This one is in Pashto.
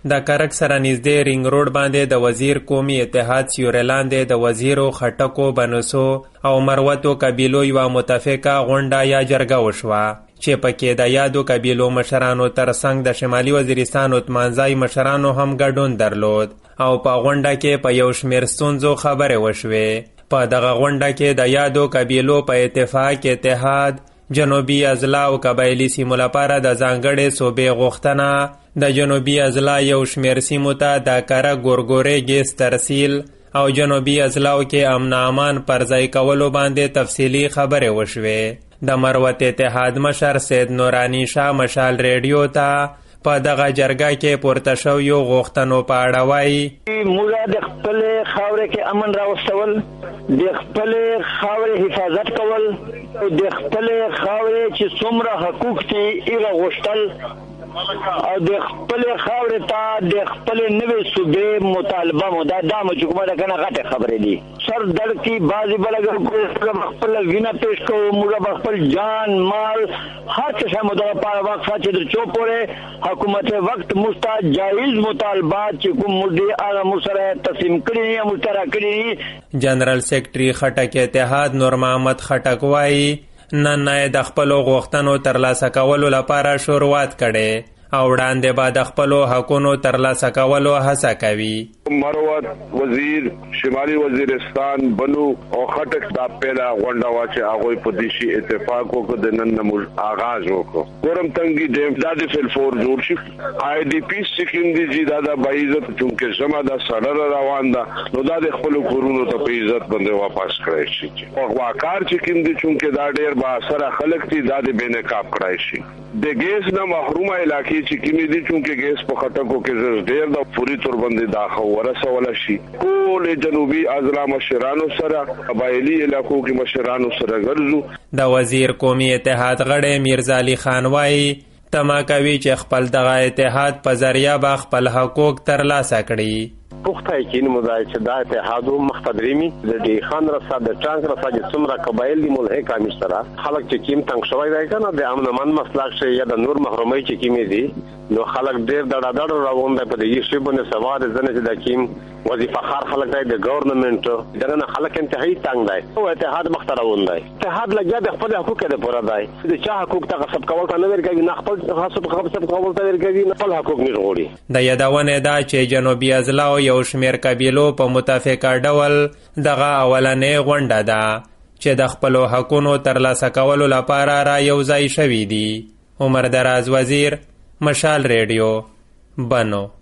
د کرک سره نږدې رینګ روډ باندې د وزیر قومي اتحاد سیوري لاندې د وزیرو خټکو بنوسو او مروتو قبیلو یوه متفقه غونډه یا جرګه وشوه چې پکې د یادو قبیلو مشرانو ترڅنګ د شمالي وزیرستان اتمانځای مشرانو هم ګډون درلود او په غونډه کې په یو شمېر ستونزو خبرې وشوې. په دغه غونډه کې د یادو قبیلو په اتفاق اتحاد جنوبي اضلاع او قبایلي سیمو لپاره د ځانګړې صوبې غوښتنه، د جنوبي اضلاع یو شمېر سیمو ته د کره ګورګورې ګیس ترسیل او جنوبي اضلاعو کې امن امان پر ځای کولو باندې تفصیلي خبرې وشوې. د مروت اتحاد مشر سید نورانی شاه مشال ریډیو ته په دغه جرګه کې پورته شویو غوښتنو په اړه وایي: موږ د خپلې خاورې کې امن راوستول، د خپلې خاورې حفاظت کول او د خپلې خاورې چې څومره حقوق دي هغه غوښتل او د خپلې خاورې ته د خپلې نوې صوبې مطالبه مو دا چې کومه ده که نه غټې خبرې دي. سر درد کی بعضې بله موږ به خپله وینه پیش کوو، موږ به خپل جان مال هر څه شی مو دغه پاره وقفه چې تر څو پورې حکومت وقت موږ ته جایز مطالبات چې کوم موږ دي هغه موږ سره تسلیم کړي دي یا موږ ته راکړي دي. جنرال سیکرټري خټک اتحاد نور محمد خټک وایي نن یې د خپلو غوښتنو ترلاسه کولو لپاره شروعات کړې او وړاندې به د خپلو حقونو ترلاسه کولو هڅه کوي. مروت وزیر شمالي وزیرستان بنو او خټک دا پیدا غونډه وا چې هغوی په دې شي اتفاق وکړ د نن موږ آغاز وکړو. ګورم تنګي ډیم دا د فل فور جوړ شي آی ډي پی سکیم دي چې دا د عزت چونکه زما د سره روان ده نو دا د خپل کورونو ته په عزت باندې واپس کړی شي او واکار چې کوم دي چونکه دا ډیر با اثر خلک دي دا د بینقاب کړی شي. د ګیس نه محرومه علاقې چې کومې دي چونکه ګیس په خټکو کې ډیر د پوری تور باندې دا ورسول شي. ټول جنوبي اضلاع مشرانو سره قبایلی علاقو کې مشرانو سره ګرځو. د وزیر قومي اتحاد غړی میرزا علي خان وایي تمه کوي چې خپل دغه اتحاد په ذریعه به خپل حقوق ترلاسه کړي. پخته یقین مو دی چې دا اتحاد مختدريمي د ډي خان رسا د ټانک رسا چې څومره قبایل دي ملحق امشترا خلک چې کیم تنګ شوی دی کنه د امن امان مسلک شي یا د نور محرومي چې کیمې دي نو خلک ډیر دړه روان دی په دې شی باندې سوار ځنه چې د کیم وظیفه خار خلک دی د ګورنمنت دغه خلک انتهایی تنګ دی او اتحاد مختروون دی. اتحاد لګیا د خپل حقوق د پوره دی د چا حقوق ته غصب کول ته نه ورګي نه خپل غصب کول ته ورګي نه خپل حقوق نه غوړي. د یادونه دا چې جنوبي اضلاع یو شمېر قبیلو په متفقه ډول دغه اولنې غونډه ده چې د خپلو حقونو ترلاسه کولو لپاره را یو ځای شوي دي. عمر دراز وزیر، مشال ریډیو، بنو.